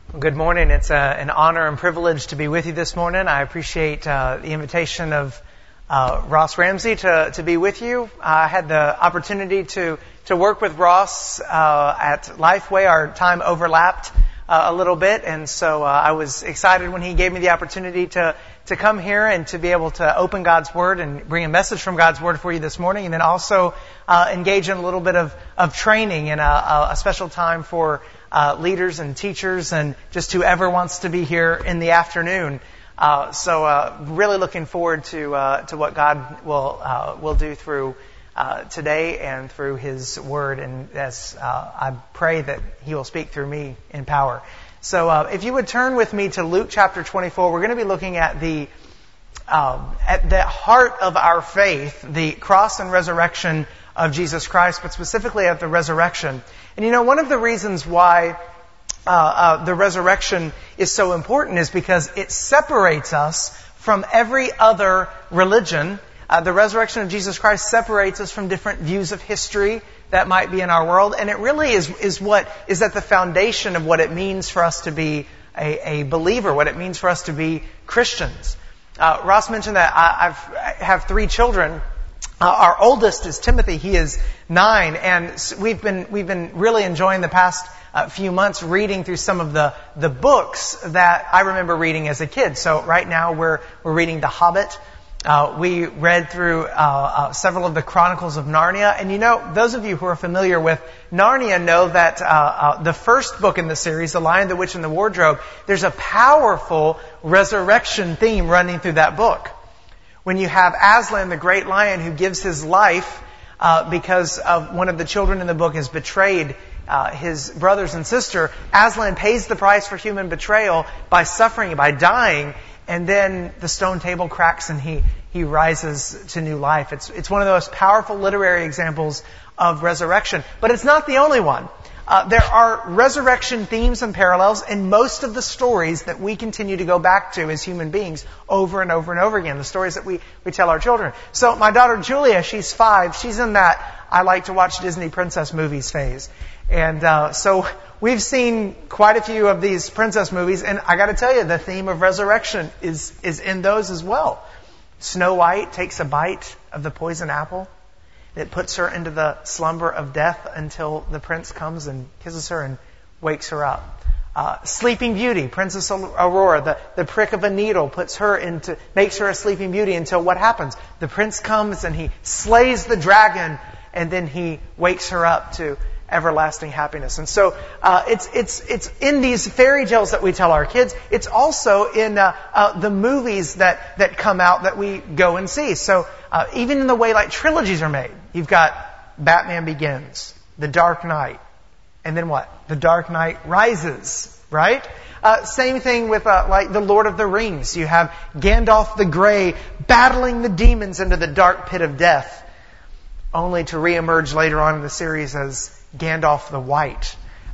Well, good morning. It's an honor and privilege to be with you this morning. I appreciate the invitation of Ross Ramsey to be with you. I had the opportunity to work with Ross at Lifeway. Our time overlapped a little bit, and so I was excited when he gave me the opportunity to come here and to be able to open God's Word and bring a message from God's Word for you this morning, and then also engage in a little bit of training and a special time for leaders and teachers and just whoever wants to be here in the afternoon. So really looking forward to what God will do through today and through His Word, and as I pray that He will speak through me in power. So if you would turn with me to Luke chapter 24, we're going to be looking at the heart of our faith, the cross and resurrection of Jesus Christ, but specifically at the resurrection. And you know, one of the reasons why the resurrection is so important is because it separates us from every other religion. The resurrection of Jesus Christ separates us from different views of history that might be in our world, and it really is what is at the foundation of what it means for us to be a believer, what it means for us to be Christians. Ross mentioned that I have 3 children. Our oldest is Timothy. He is 9, and we've been really enjoying the past few months reading through some of the books that I remember reading as a kid. So right now we're reading The Hobbit. We read through several of the Chronicles of Narnia, and you know, those of you who are familiar with Narnia know that the first book in the series, The Lion, the Witch, and the Wardrobe, there's a powerful resurrection theme running through that book. When you have Aslan, the great lion, who gives his life because of one of the children in the book has betrayed his brothers and sister, Aslan pays the price for human betrayal by suffering, by dying, and then the stone table cracks and he rises to new life. It's one of the most powerful literary examples of resurrection. But it's not the only one. There are resurrection themes and parallels in most of the stories that we continue to go back to as human beings over and over and over again, the stories that we tell our children. So my daughter Julia, she's 5, she's in that I like to watch Disney princess movies phase. And so we've seen quite a few of these princess movies, and I got to tell you, the theme of resurrection is in those as well. Snow White takes a bite of the poison apple. It puts her into the slumber of death until the prince comes and kisses her and wakes her up. Sleeping Beauty, Princess Aurora, the prick of a needle makes her a Sleeping Beauty until what happens? The prince comes and he slays the dragon, and then he wakes her up to everlasting happiness. And so it's in these fairy tales that we tell our kids. It's also in the movies that come out that we go and see. So even in the way like trilogies are made, you've got Batman Begins, The Dark Knight, and then what? The Dark Knight Rises, right? Same thing with like The Lord of the Rings. You have Gandalf the Grey battling the demons into the dark pit of death, only to reemerge later on in the series as Gandalf the White.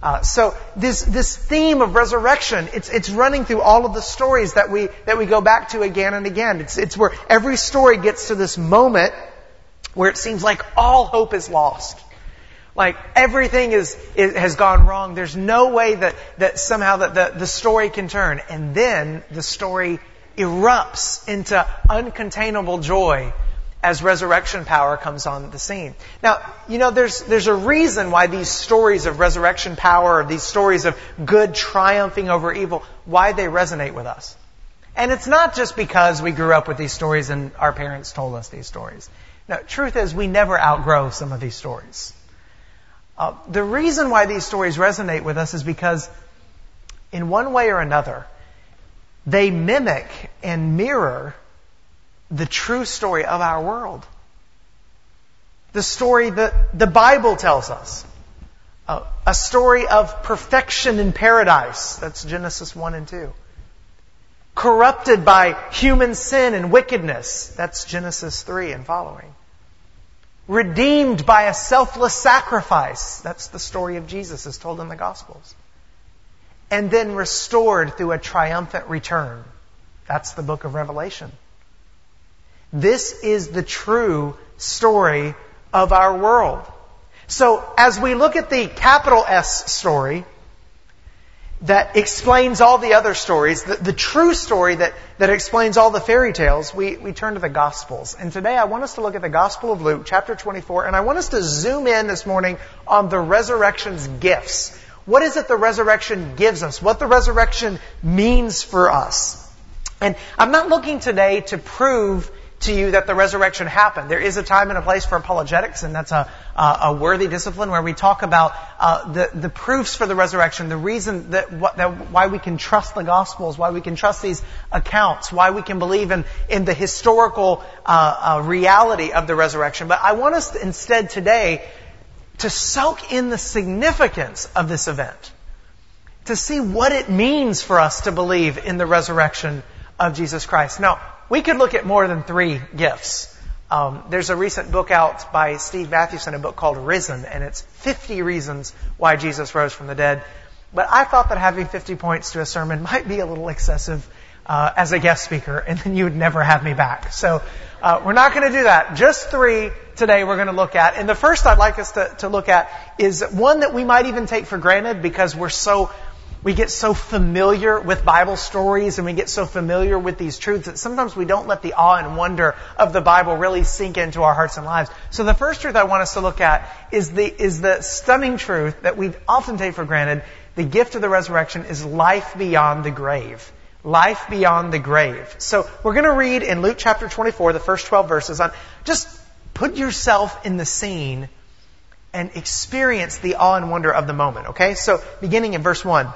So this theme of resurrection, it's running through all of the stories that we go back to again and again. It's where every story gets to this moment where it seems like all hope is lost. Like everything has gone wrong. There's no way that somehow that the story can turn. And then the story erupts into uncontainable joy as resurrection power comes on the scene. Now, you know, there's a reason why these stories of resurrection power, or these stories of good triumphing over evil, why they resonate with us. And it's not just because we grew up with these stories and our parents told us these stories. No, truth is, we never outgrow some of these stories. The reason why these stories resonate with us is because, in one way or another, they mimic and mirror the true story of our world. The story that the Bible tells us. A story of perfection in paradise. That's Genesis 1 and 2. Corrupted by human sin and wickedness. That's Genesis 3 and following. Redeemed by a selfless sacrifice. That's the story of Jesus as told in the Gospels. And then restored through a triumphant return. That's the book of Revelation. This is the true story of our world. So as we look at the capital S story, that explains all the other stories, the true story that explains all the fairy tales, we turn to the Gospels. And today I want us to look at the Gospel of Luke, chapter 24, and I want us to zoom in this morning on the resurrection's gifts. What is it the resurrection gives us? What the resurrection means for us? And I'm not looking today to prove to you that the resurrection happened. There is a time and a place for apologetics, and that's a worthy discipline where we talk about the proofs for the resurrection, the reason that why we can trust the Gospels, why we can trust these accounts, why we can believe in the historical reality of the resurrection. But I want us instead today to soak in the significance of this event, to see what it means for us to believe in the resurrection of Jesus Christ. Now, we could look at more than 3 gifts. There's a recent book out by Steve Mathewson, a book called Risen, and it's 50 reasons why Jesus rose from the dead. But I thought that having 50 points to a sermon might be a little excessive as a guest speaker, and then you would never have me back. So we're not going to do that. Just 3 today we're going to look at. And the first I'd like us to look at is one that we might even take for granted because we get so familiar with Bible stories and we get so familiar with these truths that sometimes we don't let the awe and wonder of the Bible really sink into our hearts and lives. So the first truth I want us to look at is the stunning truth that we often take for granted. The gift of the resurrection is life beyond the grave. Life beyond the grave. So we're going to read in Luke chapter 24, the first 12 verses. Just put yourself in the scene and experience the awe and wonder of the moment. Okay? So beginning in verse 1.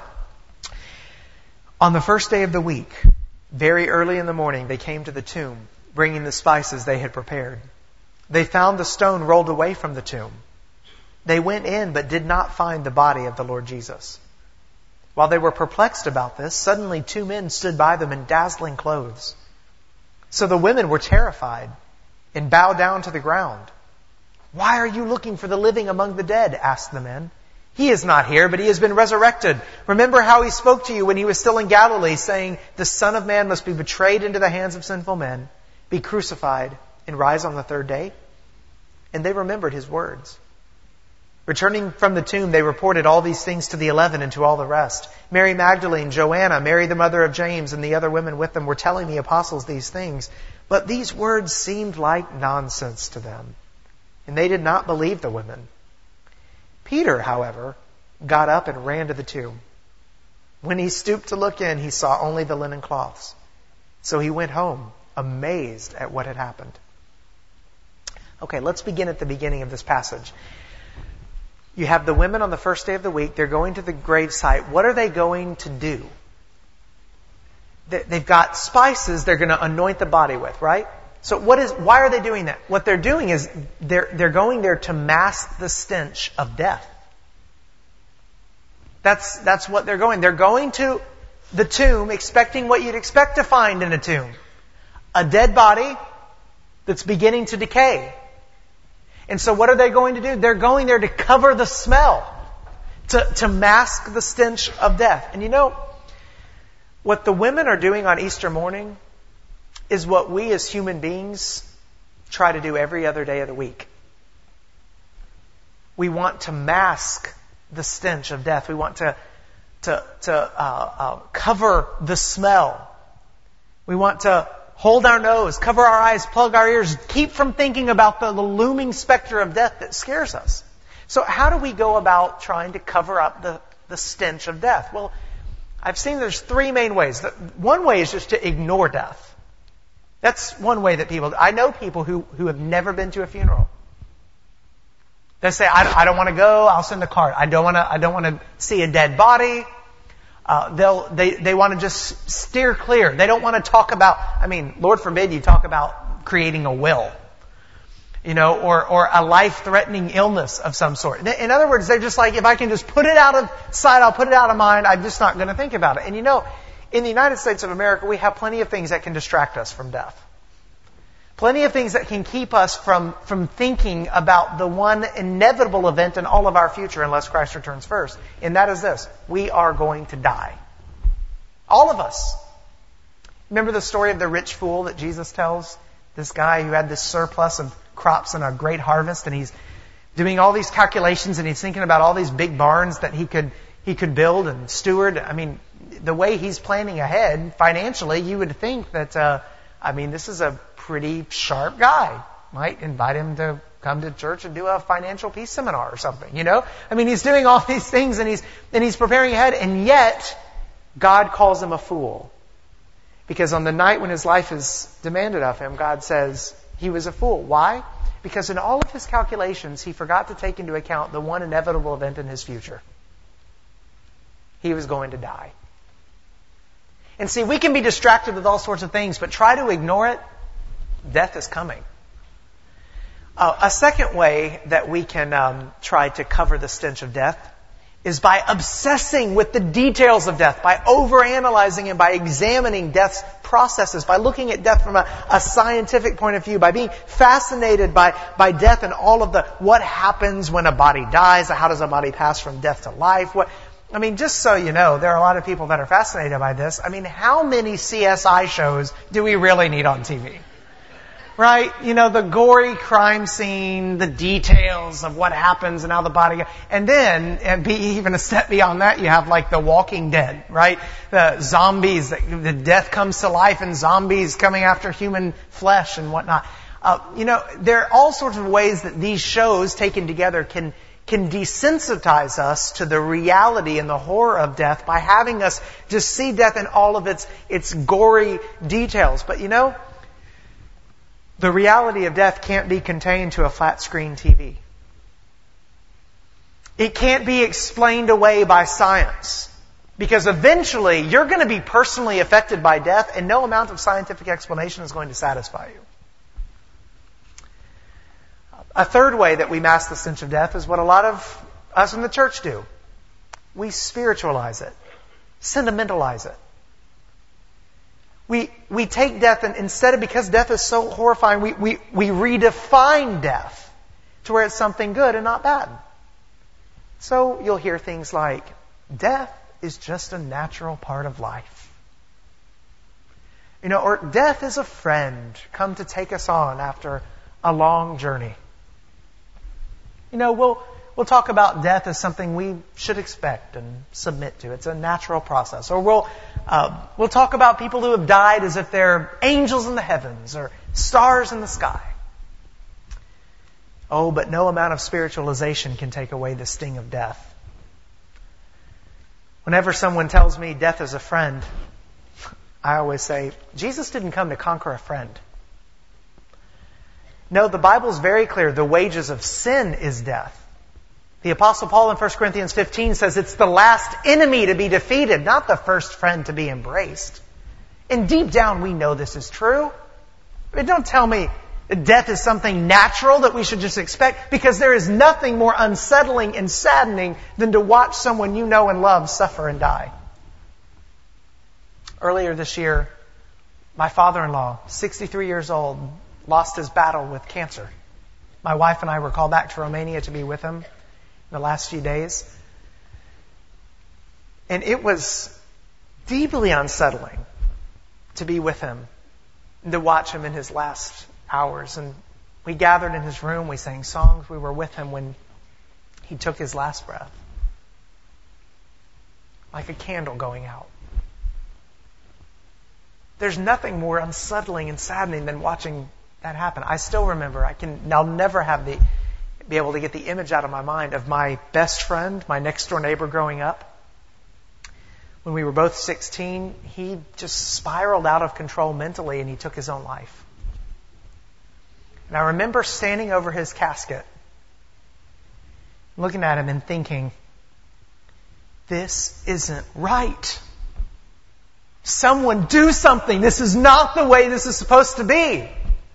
On the first day of the week, very early in the morning, they came to the tomb, bringing the spices they had prepared. They found the stone rolled away from the tomb. They went in, but did not find the body of the Lord Jesus. While they were perplexed about this, suddenly 2 men stood by them in dazzling clothes. So the women were terrified and bowed down to the ground. "Why are you looking for the living among the dead?" asked the men. "He is not here, but he has been resurrected. Remember how he spoke to you when he was still in Galilee, saying, 'The Son of Man must be betrayed into the hands of sinful men, be crucified, and rise on the 3rd day?'" And they remembered his words. Returning from the tomb, they reported all these things to the 11 and to all the rest. Mary Magdalene, Joanna, Mary the mother of James, and the other women with them were telling the apostles these things. But these words seemed like nonsense to them, and they did not believe the women. Peter, however, got up and ran to the tomb. When he stooped to look in, he saw only the linen cloths. So he went home, amazed at what had happened. Okay, let's begin at the beginning of this passage. You have the women on the first day of the week. They're going to the gravesite. What are they going to do? They've got spices they're going to anoint the body with, right? So why are they doing that? What they're doing is they're going there to mask the stench of death. That's what they're going. They're going to the tomb expecting what you'd expect to find in a tomb. A dead body that's beginning to decay. And so what are they going to do? They're going there to cover the smell, to mask the stench of death. And you know, what the women are doing on Easter morning is what we as human beings try to do every other day of the week. We want to mask the stench of death. We want to cover the smell. We want to hold our nose, cover our eyes, plug our ears, keep from thinking about the looming specter of death that scares us. So how do we go about trying to cover up the stench of death? Well, I've seen there's 3 main ways. One way is just to ignore death. That's one way that I know people who have never been to a funeral. They say, I don't want to go, I'll send a card. I don't want to see a dead body. They want to just steer clear. They don't want to talk about, Lord forbid you talk about creating a will. Or a life-threatening illness of some sort. In other words, they're just like, if I can just put it out of sight, I'll put it out of mind, I'm just not going to think about it. And in the United States of America, we have plenty of things that can distract us from death. Plenty of things that can keep us from thinking about the one inevitable event in all of our future unless Christ returns first. And that is this. We are going to die. All of us. Remember the story of the rich fool that Jesus tells? This guy who had this surplus of crops and a great harvest, and he's doing all these calculations and he's thinking about all these big barns that he could he could build and steward. I mean, the way he's planning ahead financially, you would think that, this is a pretty sharp guy. Might invite him to come to church and do a financial peace seminar or something, he's doing all these things and he's preparing ahead, and yet God calls him a fool. Because on the night when his life is demanded of him, God says he was a fool. Why? Because in all of his calculations, he forgot to take into account the one inevitable event in his future. He was going to die. And see, we can be distracted with all sorts of things, but try to ignore it, death is coming. A second way that we can try to cover the stench of death is by obsessing with the details of death, by overanalyzing and by examining death's processes, by looking at death from a scientific point of view, by being fascinated by death and all of what happens when a body dies, how does a body pass from death to life, just so you know, there are a lot of people that are fascinated by this. How many CSI shows do we really need on TV? Right? The gory crime scene, the details of what happens and how the body... And then, and be even a step beyond that, you have like The Walking Dead, right? The zombies, the death comes to life and zombies coming after human flesh and whatnot. There are all sorts of ways that these shows taken together can desensitize us to the reality and the horror of death by having us just see death in all of its gory details. But the reality of death can't be contained to a flat screen TV. It can't be explained away by science. Because eventually you're going to be personally affected by death, and no amount of scientific explanation is going to satisfy you. A third way that we mask the stench of death is what a lot of us in the church do. We spiritualize it, sentimentalize it. We take death and instead of, because death is so horrifying, we redefine death to where it's something good and not bad. So you'll hear things like, death is just a natural part of life. Or death is a friend come to take us on after a long journey. We'll talk about death as something we should expect and submit to. It's a natural process. Or we'll talk about people who have died as if they're angels in the heavens or stars in the sky. Oh, but no amount of spiritualization can take away the sting of death. Whenever someone tells me death is a friend, I always say, Jesus didn't come to conquer a friend. No, the Bible's very clear. The wages of sin is death. The Apostle Paul in 1 Corinthians 15 says it's the last enemy to be defeated, not the first friend to be embraced. And deep down we know this is true. Don't tell me that death is something natural that we should just expect, because there is nothing more unsettling and saddening than to watch someone you know and love suffer and die. Earlier this year, my father-in-law, 63 years old, lost his battle with cancer. My wife and I were called back to Romania to be with him in the last few days. And it was deeply unsettling to be with him and to watch him in his last hours. And we gathered in his room, we sang songs, we were with him when he took his last breath. Like a candle going out. There's nothing more unsettling and saddening than watching that happen. I still remember, I'll never be able to get the image out of my mind of my best friend, my next door neighbor growing up. When we were both 16, he just spiraled out of control mentally and he took his own life. And I remember standing over his casket, looking at him and thinking, this isn't right. Someone do something. This is not the way this is supposed to be.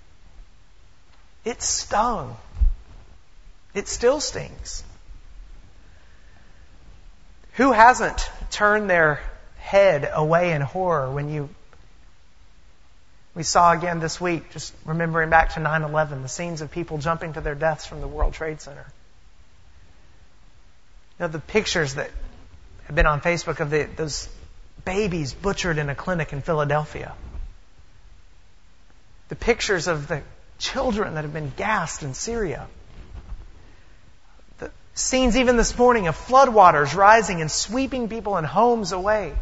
It stung. It still stings. Who hasn't turned their head away in horror when we saw again this week, just remembering back to 9/11, the scenes of people jumping to their deaths from the World Trade Center. The pictures that have been on Facebook of those babies butchered in a clinic in Philadelphia. The pictures of the children that have been gassed in Syria. Scenes even this morning of floodwaters rising and sweeping people and homes away.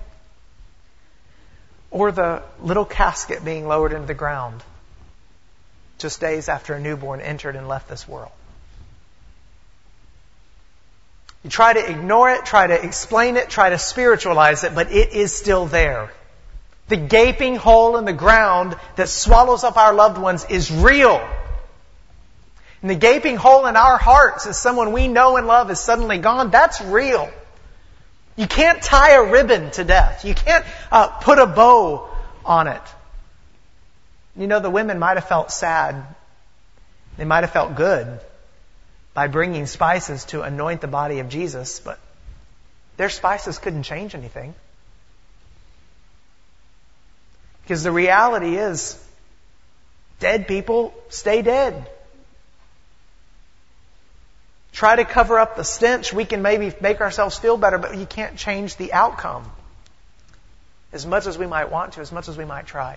Or the little casket being lowered into the ground just days after a newborn entered and left this world. You try to ignore it, try to explain it, try to spiritualize it, but it is still there. The gaping hole in the ground that swallows up our loved ones is real. And the gaping hole in our hearts as someone we know and love is suddenly gone, that's real. You can't tie a ribbon to death. You can't put a bow on it. You know, the women might have felt sad. They might have felt good by bringing spices to anoint the body of Jesus, but their spices couldn't change anything. Because the reality is, dead people stay dead. Try to cover up the stench. We can maybe make ourselves feel better, but you can't change the outcome. As much as we might want to, as much as we might try.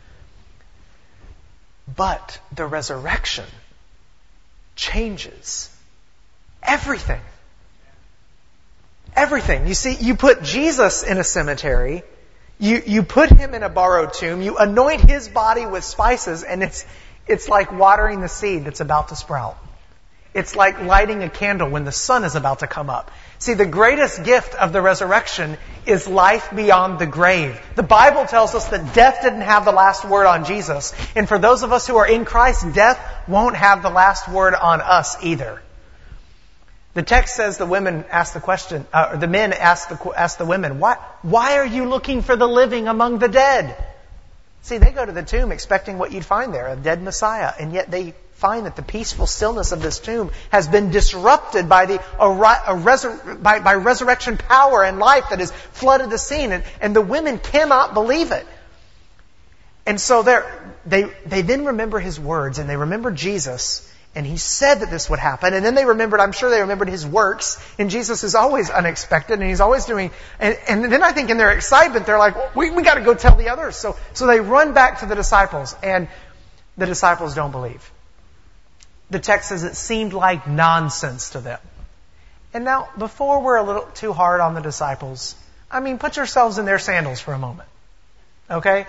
But the resurrection changes everything. Everything. You see, you put Jesus in a cemetery, you put him in a borrowed tomb, you anoint his body with spices, and it's like watering the seed that's about to sprout. It's like lighting a candle when the sun is about to come up. See, the greatest gift of the resurrection is life beyond the grave. The Bible tells us that death didn't have the last word on Jesus. And for those of us who are in Christ, death won't have the last word on us either. The text says the women ask the question, the men ask the women, why are you looking for the living among the dead? See, they go to the tomb expecting what you'd find there, a dead Messiah, and yet they find that the peaceful stillness of this tomb has been disrupted by by resurrection power and life that has flooded the scene, and the women cannot believe it. And so they then remember his words, and they remember Jesus, and he said that this would happen, and then I'm sure they remembered his works, and Jesus is always unexpected, and he's always doing, and then I think in their excitement, they're like, well, we got to go tell the others. So they run back to the disciples, and the disciples don't believe. The text says it seemed like nonsense to them. And now, before we're a little too hard on the disciples, put yourselves in their sandals for a moment. Okay?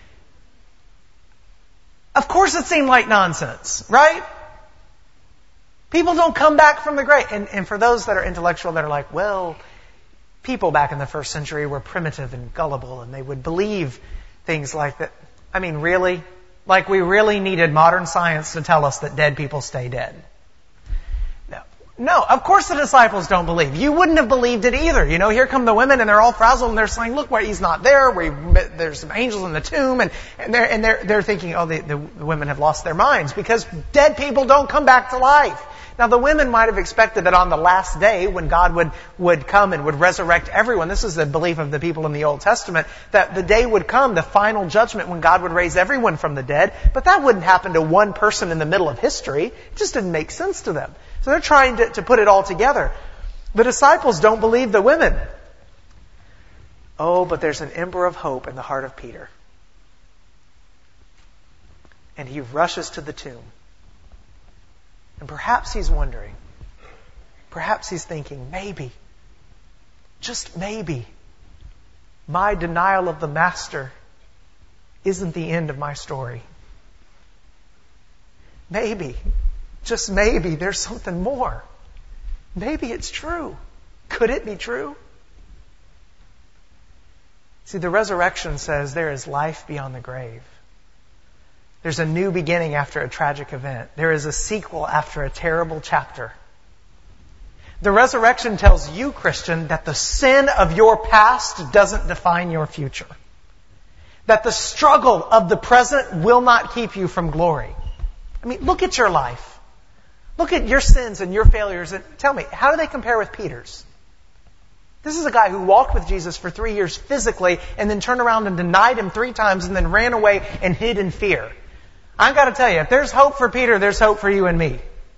Of course it seemed like nonsense, right? People don't come back from the grave. And for those that are intellectual that are like, well, people back in the first century were primitive and gullible and they would believe things like that. Really? Like we really needed modern science to tell us that dead people stay dead. No, of course the disciples don't believe. You wouldn't have believed it either. Here come the women and they're all frazzled and they're saying, look, he's not there. There's some angels in the tomb. And they're thinking, oh, the women have lost their minds because dead people don't come back to life. Now the women might have expected that on the last day when God would come and would resurrect everyone, this is the belief of the people in the Old Testament, that the day would come, the final judgment when God would raise everyone from the dead, but that wouldn't happen to one person in the middle of history. It just didn't make sense to them. So they're trying to put it all together. The disciples don't believe the women. Oh, but there's an ember of hope in the heart of Peter. And he rushes to the tomb. And perhaps he's wondering, perhaps he's thinking, maybe, just maybe, my denial of the Master isn't the end of my story. Maybe, just maybe, there's something more. Maybe it's true. Could it be true? See, the resurrection says there is life beyond the grave. There's a new beginning after a tragic event. There is a sequel after a terrible chapter. The resurrection tells you, Christian, that the sin of your past doesn't define your future. That the struggle of the present will not keep you from glory. Look at your life. Look at your sins and your failures and tell me, how do they compare with Peter's? This is a guy who walked with Jesus for 3 years physically and then turned around and denied him 3 times and then ran away and hid in fear. I've got to tell you, if there's hope for Peter, there's hope for you and me.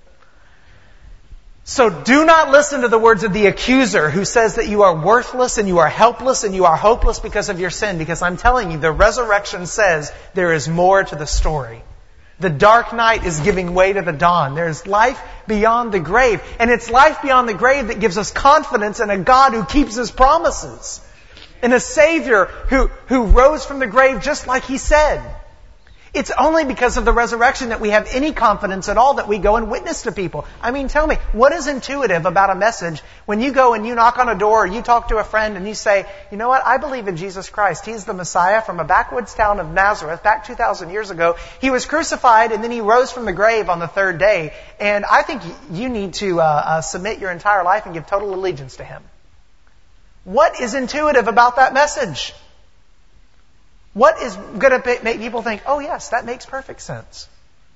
So do not listen to the words of the accuser who says that you are worthless and you are helpless and you are hopeless because of your sin. Because I'm telling you, the resurrection says there is more to the story. The dark night is giving way to the dawn. There's life beyond the grave. And it's life beyond the grave that gives us confidence in a God who keeps His promises. And a Savior who rose from the grave just like He said. It's only because of the resurrection that we have any confidence at all that we go and witness to people. I mean, tell me, what is intuitive about a message when you go and you knock on a door or you talk to a friend and you say, you know what, I believe in Jesus Christ. He's the Messiah from a backwoods town of Nazareth back 2,000 years ago. He was crucified and then He rose from the grave on the third day. And I think you need to submit your entire life and give total allegiance to Him. What is intuitive about that message? What is going to make people think, oh yes, that makes perfect sense?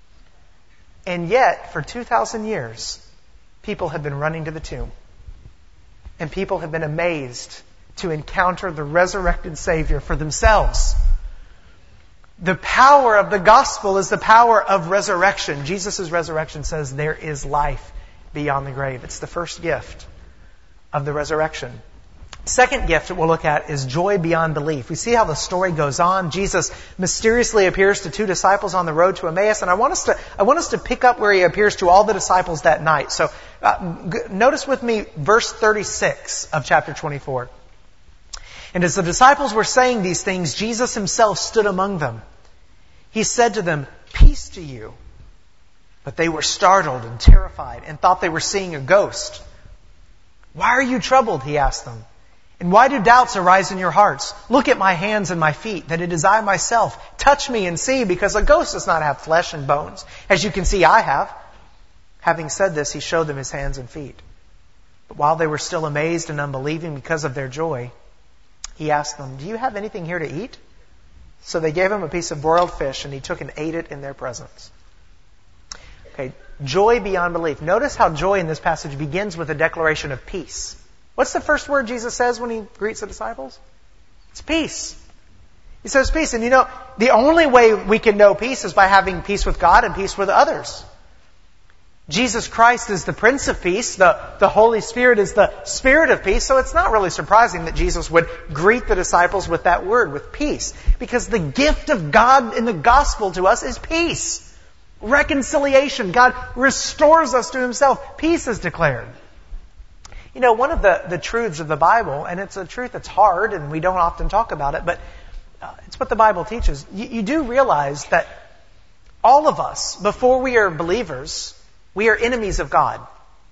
And yet, for 2,000 years, people have been running to the tomb. And people have been amazed to encounter the resurrected Savior for themselves. The power of the gospel is the power of resurrection. Jesus' resurrection says there is life beyond the grave. It's the first gift of the resurrection. Second gift that we'll look at is joy beyond belief. We see how the story goes on. Jesus mysteriously appears to two disciples on the road to Emmaus, and I want us to pick up where He appears to all the disciples that night. So notice with me verse 36 of chapter 24. And as the disciples were saying these things, Jesus Himself stood among them. He said to them, "Peace to you." But they were startled and terrified and thought they were seeing a ghost. "Why are you troubled?" He asked them. "And why do doubts arise in your hearts? Look at my hands and my feet, that it is I myself. Touch me and see, because a ghost does not have flesh and bones, as you can see I have." Having said this, He showed them His hands and feet. But while they were still amazed and unbelieving because of their joy, He asked them, "Do you have anything here to eat?" So they gave Him a piece of broiled fish, and He took and ate it in their presence. Okay, joy beyond belief. Notice how joy in this passage begins with a declaration of peace. What's the first word Jesus says when He greets the disciples? It's peace. He says peace. And you know, the only way we can know peace is by having peace with God and peace with others. Jesus Christ is the Prince of Peace. The Holy Spirit is the Spirit of peace. So it's not really surprising that Jesus would greet the disciples with that word, with peace. Because the gift of God in the gospel to us is peace. Reconciliation. God restores us to Himself. Peace is declared. You know, one of the truths of the Bible, and it's a truth that's hard and we don't often talk about it, but it's what the Bible teaches. You do realize that all of us, before we are believers, we are enemies of God.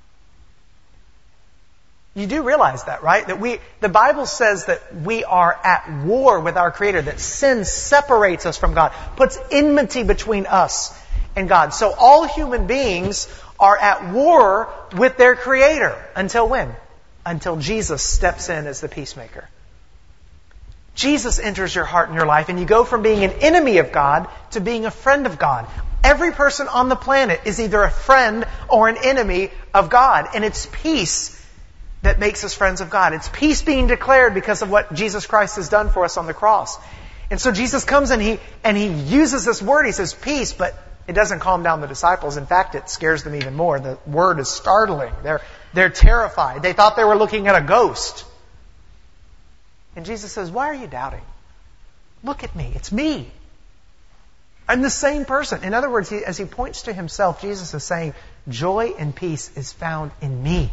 You do realize that, right? That the Bible says that we are at war with our Creator, that sin separates us from God, puts enmity between us and God. So all human beings are at war with their Creator. Until when? Until Jesus steps in as the peacemaker. Jesus enters your heart and your life, and you go from being an enemy of God to being a friend of God. Every person on the planet is either a friend or an enemy of God. And it's peace that makes us friends of God. It's peace being declared because of what Jesus Christ has done for us on the cross. And so Jesus comes and he uses this word. He says peace, but it doesn't calm down the disciples. In fact, it scares them even more. The word is startling. They're terrified. They thought they were looking at a ghost. And Jesus says, "Why are you doubting? Look at me. It's me. I'm the same person." In other words, as He points to Himself, Jesus is saying, joy and peace is found in me.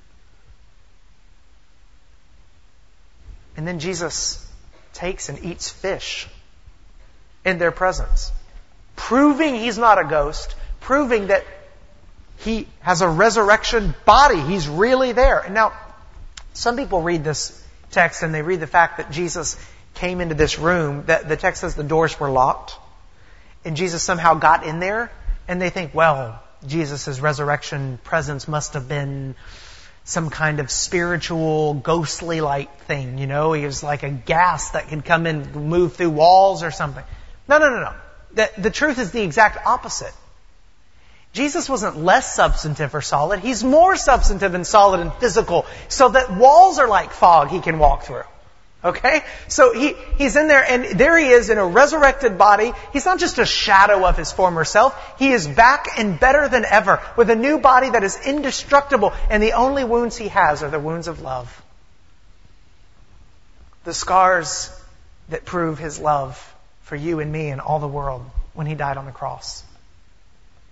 And then Jesus takes and eats fish in their presence, proving He's not a ghost, proving that He has a resurrection body. He's really there. And now, some people read this text and they read the fact that Jesus came into this room, that the text says the doors were locked, and Jesus somehow got in there, and they think, well, Jesus' resurrection presence must have been some kind of spiritual, ghostly-like thing. You know, He was like a gas that could come in, move through walls or something. No. The truth is the exact opposite. Jesus wasn't less substantive or solid. He's more substantive and solid and physical, so that walls are like fog He can walk through. Okay? So he's in there, and there He is in a resurrected body. He's not just a shadow of His former self. He is back and better than ever, with a new body that is indestructible, and the only wounds He has are the wounds of love. The scars that prove His love for you and me and all the world when He died on the cross.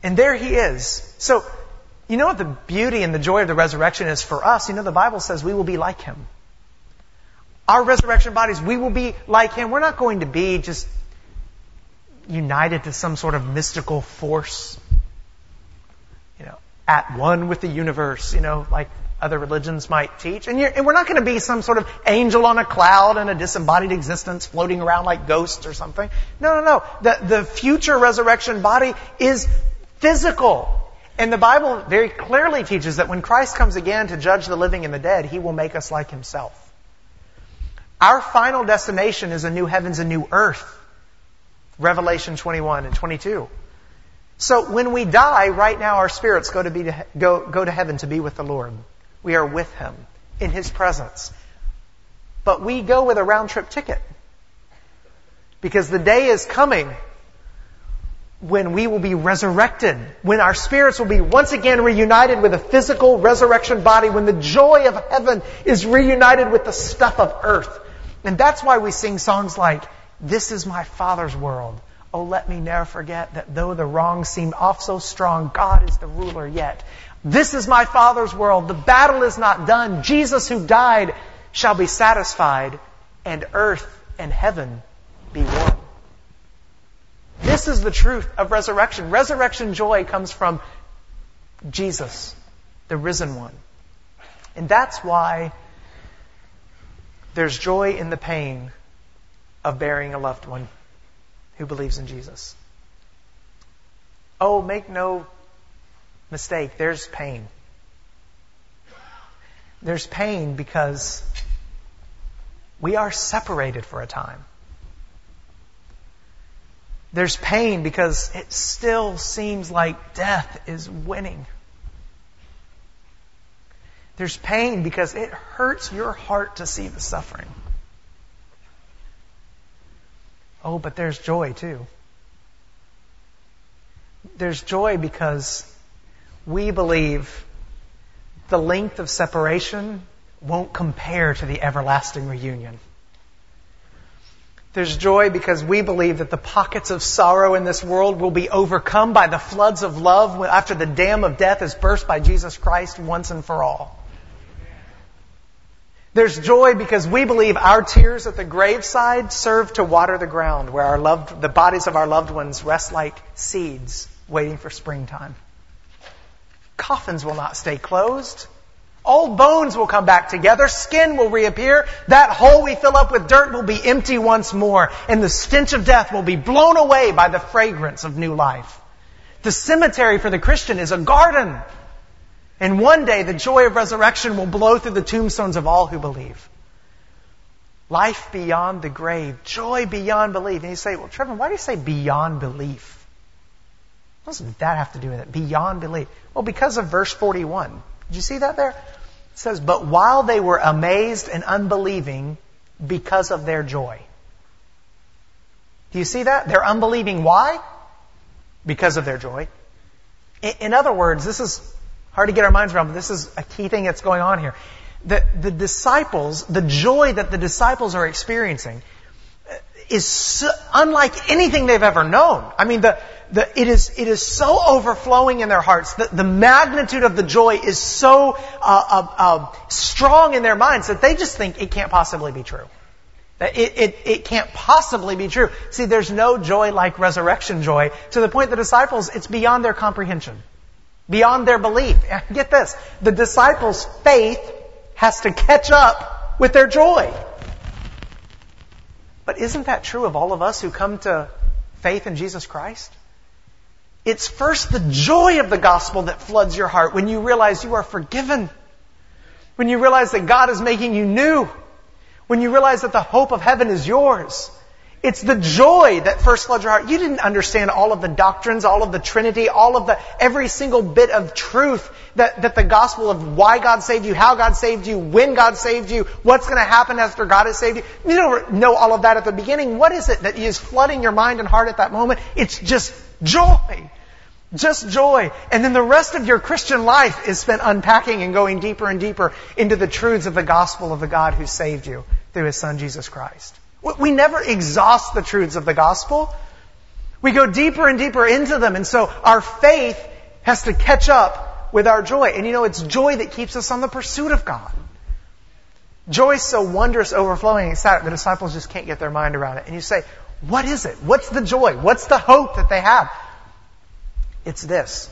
And there he is. So, you know what the beauty and the joy of the resurrection is for us? You know, the Bible says we will be like him. Our resurrection bodies, we will be like him. We're not going to be just united to some sort of mystical force, at one with the universe, like other religions might teach. And we're not going to be some sort of angel on a cloud in a disembodied existence floating around like ghosts or something. No. The future resurrection body is physical. And the Bible very clearly teaches that when Christ comes again to judge the living and the dead, he will make us like himself. Our final destination is a new heavens and new earth. Revelation 21 and 22. So when we die, right now our spirits go to heaven to be with the Lord. We are with him in his presence. But we go with a round-trip ticket. Because the day is coming when we will be resurrected, when our spirits will be once again reunited with a physical resurrection body, when the joy of heaven is reunited with the stuff of earth. And that's why we sing songs like, "This is my Father's world. Oh, let me never forget that though the wrong seemed off so strong, God is the ruler yet. This is my Father's world. The battle is not done. Jesus who died shall be satisfied, and earth and heaven be one." This is the truth of resurrection. Resurrection joy comes from Jesus, the risen one. And that's why there's joy in the pain of burying a loved one who believes in Jesus. Oh, make no mistake, there's pain. There's pain because we are separated for a time. There's pain because it still seems like death is winning. There's pain because it hurts your heart to see the suffering. Oh, but there's joy too. There's joy because we believe the length of separation won't compare to the everlasting reunion. There's joy because we believe that the pockets of sorrow in this world will be overcome by the floods of love after the dam of death is burst by Jesus Christ once and for all. There's joy because we believe our tears at the graveside serve to water the ground where the bodies of our loved ones rest like seeds waiting for springtime. Coffins will not stay closed. Old bones will come back together. Skin will reappear. That hole we fill up with dirt will be empty once more. And the stench of death will be blown away by the fragrance of new life. The cemetery for the Christian is a garden. And one day the joy of resurrection will blow through the tombstones of all who believe. Life beyond the grave. Joy beyond belief. And you say, well, Trevor, why do you say beyond belief? What does that have to do with it? Beyond belief. Well, because of verse 41. Did you see that there? It says, but while they were amazed and unbelieving because of their joy. Do you see that? They're unbelieving. Why? Because of their joy. In other words, this is hard to get our minds around, but this is a key thing that's going on here. The disciples, the joy that the disciples are experiencing is so unlike anything they've ever known. I mean, it is so overflowing in their hearts. The magnitude of the joy is so strong in their minds that they just think it can't possibly be true. That it can't possibly be true. See, there's no joy like resurrection joy, to the point the disciples, it's beyond their comprehension. Beyond their belief. Get this. The disciples' faith has to catch up with their joy. But isn't that true of all of us who come to faith in Jesus Christ? It's first the joy of the gospel that floods your heart when you realize you are forgiven. When you realize that God is making you new. When you realize that the hope of heaven is yours. It's the joy that first floods your heart. You didn't understand all of the doctrines, all of the Trinity, every single bit of truth that the gospel of why God saved you, how God saved you, when God saved you, what's going to happen after God has saved you. You don't know all of that at the beginning. What is it that is flooding your mind and heart at that moment? It's just joy. Just joy. And then the rest of your Christian life is spent unpacking and going deeper and deeper into the truths of the gospel of the God who saved you through His Son, Jesus Christ. We never exhaust the truths of the gospel. We go deeper and deeper into them. And so our faith has to catch up with our joy. And it's joy that keeps us on the pursuit of God. Joy is so wondrous, overflowing, ecstatic. The disciples just can't get their mind around it. And you say, what is it? What's the joy? What's the hope that they have? It's this.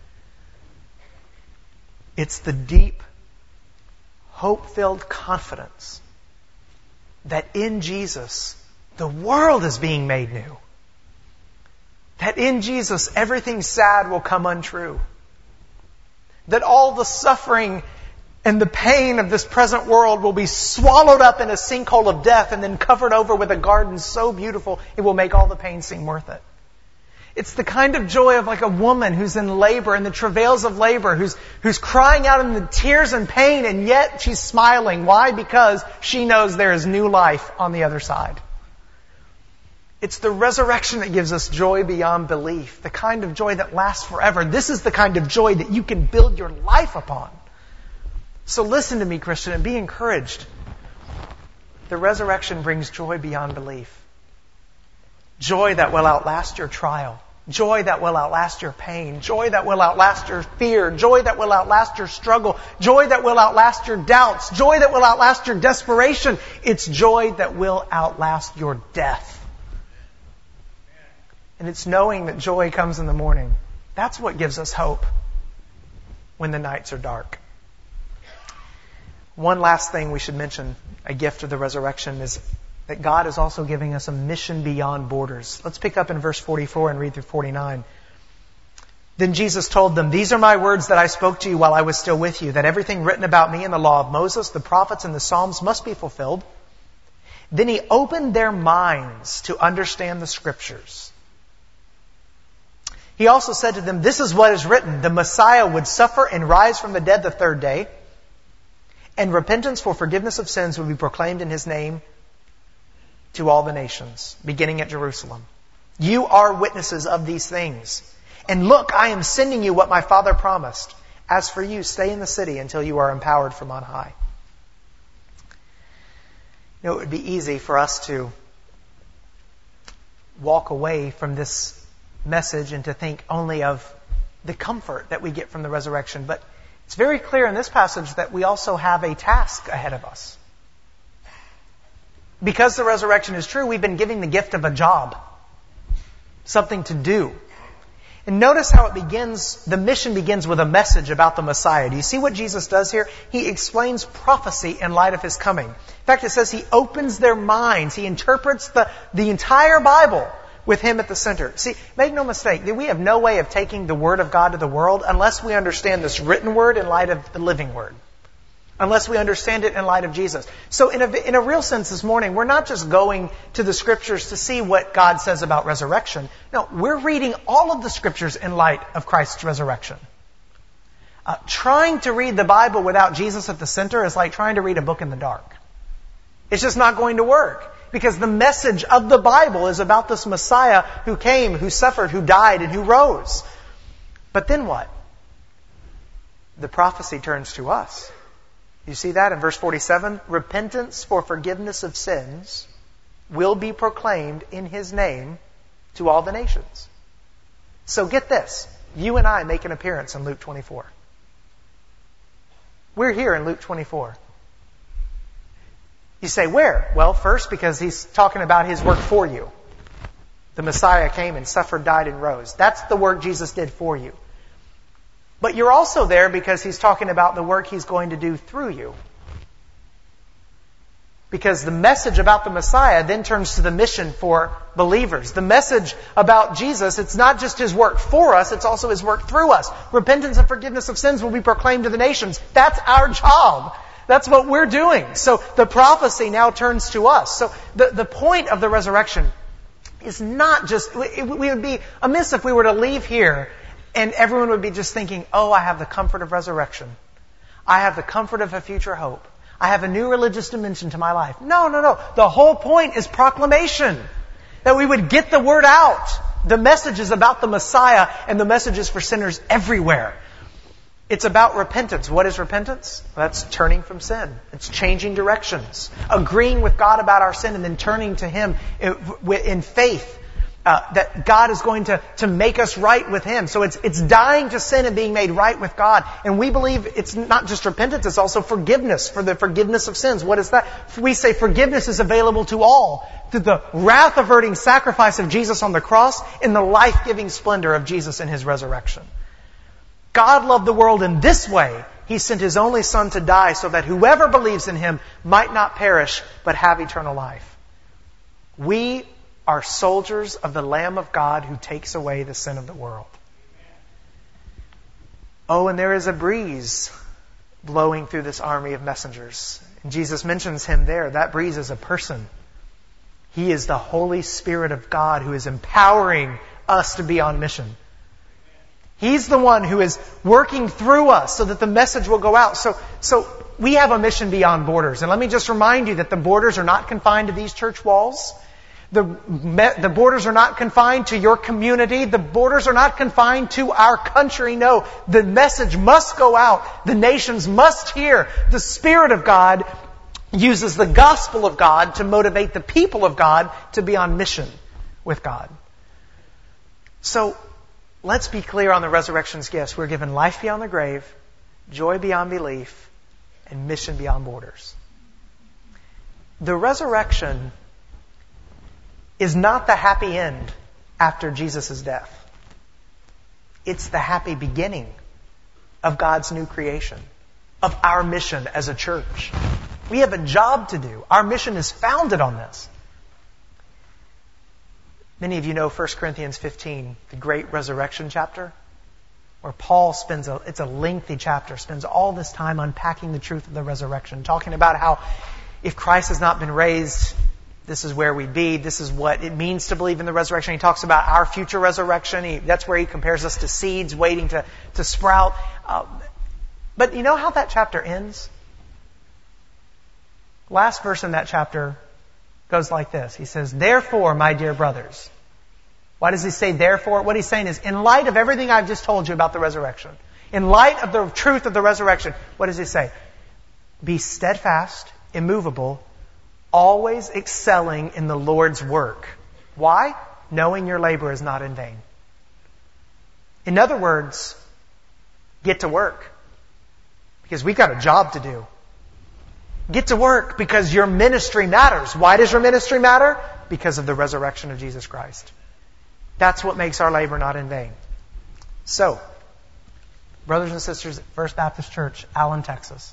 It's the deep, hope-filled confidence that in Jesus, the world is being made new. That in Jesus, everything sad will come untrue. That all the suffering and the pain of this present world will be swallowed up in a sinkhole of death and then covered over with a garden so beautiful it will make all the pain seem worth it. It's the kind of joy of like a woman who's in labor, in the travails of labor, who's crying out in the tears and pain, and yet she's smiling. Why? Because she knows there is new life on the other side. It's the resurrection that gives us joy beyond belief, the kind of joy that lasts forever. This is the kind of joy that you can build your life upon. So listen to me, Christian, and be encouraged. The resurrection brings joy beyond belief. Joy that will outlast your trial. Joy that will outlast your pain. Joy that will outlast your fear. Joy that will outlast your struggle. Joy that will outlast your doubts. Joy that will outlast your desperation. It's joy that will outlast your death. And it's knowing that joy comes in the morning. That's what gives us hope when the nights are dark. One last thing we should mention, a gift of the resurrection, is that God is also giving us a mission beyond borders. Let's pick up in verse 44 and read through 49. Then Jesus told them, "These are my words that I spoke to you while I was still with you, that everything written about me in the law of Moses, the prophets, and the Psalms must be fulfilled." Then he opened their minds to understand the Scriptures. He also said to them, "This is what is written, the Messiah would suffer and rise from the dead the third day, and repentance for forgiveness of sins would be proclaimed in his name to all the nations, beginning at Jerusalem. You are witnesses of these things. And look, I am sending you what my Father promised. As for you, stay in the city until you are empowered from on high." It would be easy for us to walk away from this message and to think only of the comfort that we get from the resurrection. But it's very clear in this passage that we also have a task ahead of us. Because the resurrection is true, we've been given the gift of a job. Something to do. And notice how it begins, the mission begins with a message about the Messiah. Do you see what Jesus does here? He explains prophecy in light of his coming. In fact, it says he opens their minds. He interprets the entire Bible with him at the center. See, make no mistake, we have no way of taking the Word of God to the world unless we understand this written Word in light of the living Word. Unless we understand it in light of Jesus. So in a real sense this morning, we're not just going to the Scriptures to see what God says about resurrection. No, we're reading all of the Scriptures in light of Christ's resurrection. Trying to read the Bible without Jesus at the center is like trying to read a book in the dark. It's just not going to work. Because the message of the Bible is about this Messiah who came, who suffered, who died, and who rose. But then what? The prophecy turns to us. You see that in verse 47? Repentance for forgiveness of sins will be proclaimed in his name to all the nations. So get this. You and I make an appearance in Luke 24. We're here in Luke 24. You say, where? Well, first, because he's talking about his work for you. The Messiah came and suffered, died, and rose. That's the work Jesus did for you. But you're also there because he's talking about the work he's going to do through you. Because the message about the Messiah then turns to the mission for believers. The message about Jesus, it's not just his work for us, it's also his work through us. Repentance and forgiveness of sins will be proclaimed to the nations. That's our job. That's what we're doing. So the prophecy now turns to us. So the point of the resurrection is not just, we would be amiss if we were to leave here and everyone would be just thinking, oh, I have the comfort of resurrection. I have the comfort of a future hope. I have a new religious dimension to my life. No. The whole point is proclamation. That we would get the word out. The message is about the Messiah and the message is for sinners everywhere. It's about repentance. What is repentance? Well, that's turning from sin. It's changing directions. Agreeing with God about our sin and then turning to Him in faith. that God is going to make us right with Him. So it's dying to sin and being made right with God. And we believe it's not just repentance, it's also forgiveness, for the forgiveness of sins. What is that? We say forgiveness is available to all through the wrath-averting sacrifice of Jesus on the cross and the life-giving splendor of Jesus in His resurrection. God loved the world in this way. He sent His only Son to die so that whoever believes in Him might not perish but have eternal life. We are soldiers of the Lamb of God who takes away the sin of the world. Oh, and there is a breeze blowing through this army of messengers. And Jesus mentions Him there. That breeze is a person. He is the Holy Spirit of God who is empowering us to be on mission. He's the one who is working through us so that the message will go out. So we have a mission beyond borders. And let me just remind you that the borders are not confined to these church walls. The borders are not confined to your community. The borders are not confined to our country. No, the message must go out. The nations must hear. The Spirit of God uses the gospel of God to motivate the people of God to be on mission with God. So, let's be clear on the resurrection's gifts. We're given life beyond the grave, joy beyond belief, and mission beyond borders. The resurrection is not the happy end after Jesus' death. It's the happy beginning of God's new creation, of our mission as a church. We have a job to do. Our mission is founded on this. Many of you know 1 Corinthians 15, the great resurrection chapter, where Paul it's a lengthy chapter, spends all this time unpacking the truth of the resurrection, talking about how if Christ has not been raised, this is where we'd be. This is what it means to believe in the resurrection. He talks about our future resurrection. That's where he compares us to seeds waiting to sprout. But you know how that chapter ends? Last verse in that chapter goes like this. He says, "Therefore, my dear brothers." Why does he say therefore? What he's saying is, in light of everything I've just told you about the resurrection, in light of the truth of the resurrection, what does he say? Be steadfast, immovable, always excelling in the Lord's work. Why? Knowing your labor is not in vain. In other words, get to work. Because we've got a job to do. Get to work because your ministry matters. Why does your ministry matter? Because of the resurrection of Jesus Christ. That's what makes our labor not in vain. So, brothers and sisters at First Baptist Church, Allen, Texas,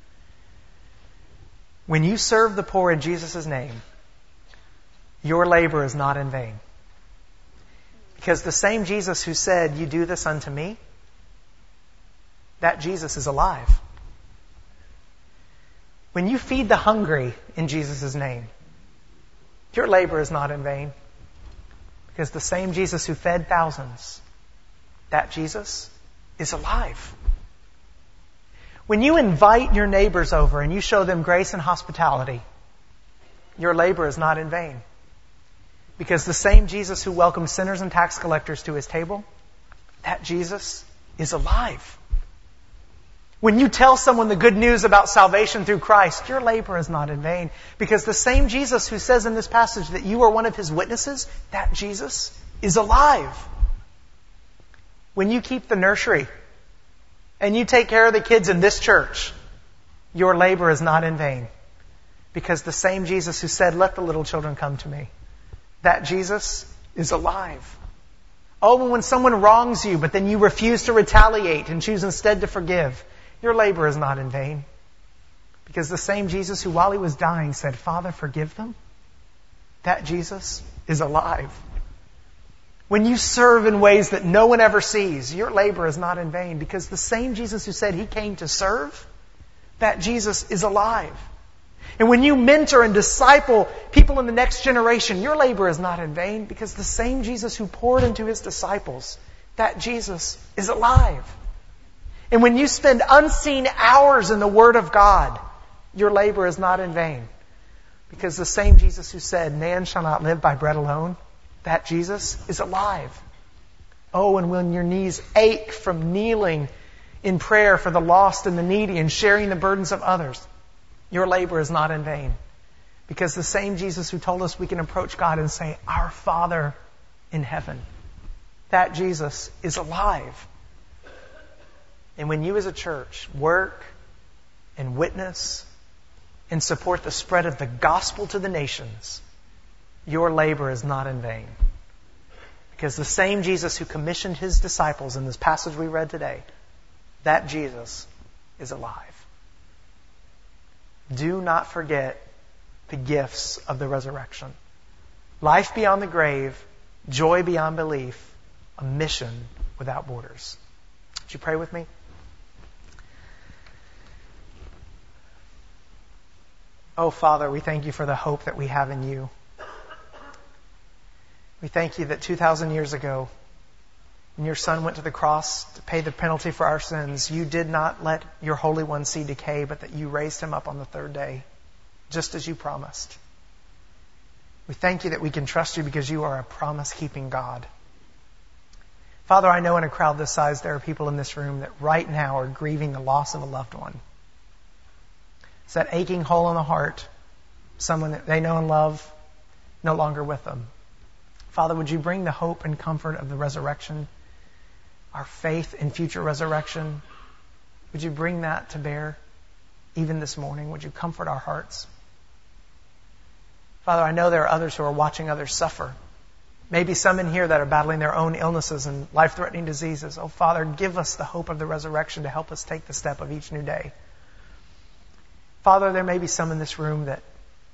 when you serve the poor in Jesus' name, your labor is not in vain. Because the same Jesus who said, "You do this unto me," that Jesus is alive. When you feed the hungry in Jesus' name, your labor is not in vain. Because the same Jesus who fed thousands, that Jesus is alive. When you invite your neighbors over and you show them grace and hospitality, your labor is not in vain. Because the same Jesus who welcomes sinners and tax collectors to His table, that Jesus is alive. When you tell someone the good news about salvation through Christ, your labor is not in vain. Because the same Jesus who says in this passage that you are one of His witnesses, that Jesus is alive. When you keep the nursery and you take care of the kids in this church, your labor is not in vain. Because the same Jesus who said, "Let the little children come to me," that Jesus is alive. Oh, and when someone wrongs you, but then you refuse to retaliate and choose instead to forgive, your labor is not in vain. Because the same Jesus who, while He was dying, said, "Father, forgive them," that Jesus is alive. When you serve in ways that no one ever sees, your labor is not in vain. Because the same Jesus who said He came to serve, that Jesus is alive. And when you mentor and disciple people in the next generation, your labor is not in vain. Because the same Jesus who poured into His disciples, that Jesus is alive. And when you spend unseen hours in the Word of God, your labor is not in vain. Because the same Jesus who said, "Man shall not live by bread alone," that Jesus is alive. Oh, and when your knees ache from kneeling in prayer for the lost and the needy and sharing the burdens of others, your labor is not in vain. Because the same Jesus who told us we can approach God and say, "Our Father in heaven. That Jesus is alive. And when you as a church work and witness and support the spread of the gospel to the nations, your labor is not in vain. Because the same Jesus who commissioned his disciples in this passage we read today, that Jesus is alive. Do not forget the gifts of the resurrection. Life beyond the grave, joy beyond belief, a mission without borders. Would you pray with me? Oh, Father, we thank you for the hope that we have in you. We thank you that 2,000 years ago, when your Son went to the cross to pay the penalty for our sins, you did not let your Holy One see decay, but that you raised him up on the third day, just as you promised. We thank you that we can trust you because you are a promise-keeping God. Father, I know in a crowd this size there are people in this room that right now are grieving the loss of a loved one. It's that aching hole in the heart, someone that they know and love, no longer with them. Father, would you bring the hope and comfort of the resurrection, our faith in future resurrection? Would you bring that to bear even this morning? Would you comfort our hearts? Father, I know there are others who are watching others suffer. Maybe some in here that are battling their own illnesses and life-threatening diseases. Oh, Father, give us the hope of the resurrection to help us take the step of each new day. Father, there may be some in this room that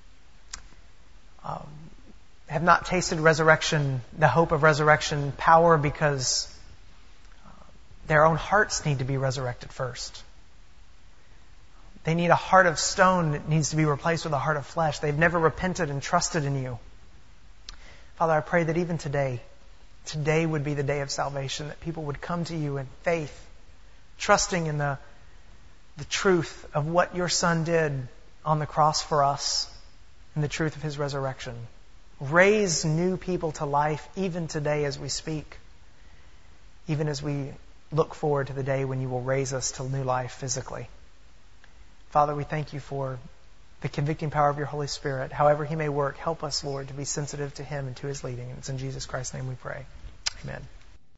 have not tasted resurrection, the hope of resurrection power, because their own hearts need to be resurrected first. They need a heart of stone that needs to be replaced with a heart of flesh. They've never repented and trusted in you. Father, I pray that even today would be the day of salvation, that people would come to you in faith, trusting in the truth of what your Son did on the cross for us and the truth of his resurrection. Raise new people to life even today as we speak, even as we look forward to the day when you will raise us to new life physically. Father, we thank you for the convicting power of your Holy Spirit. However he may work, help us, Lord, to be sensitive to him and to his leading. And it's in Jesus Christ's name we pray. Amen.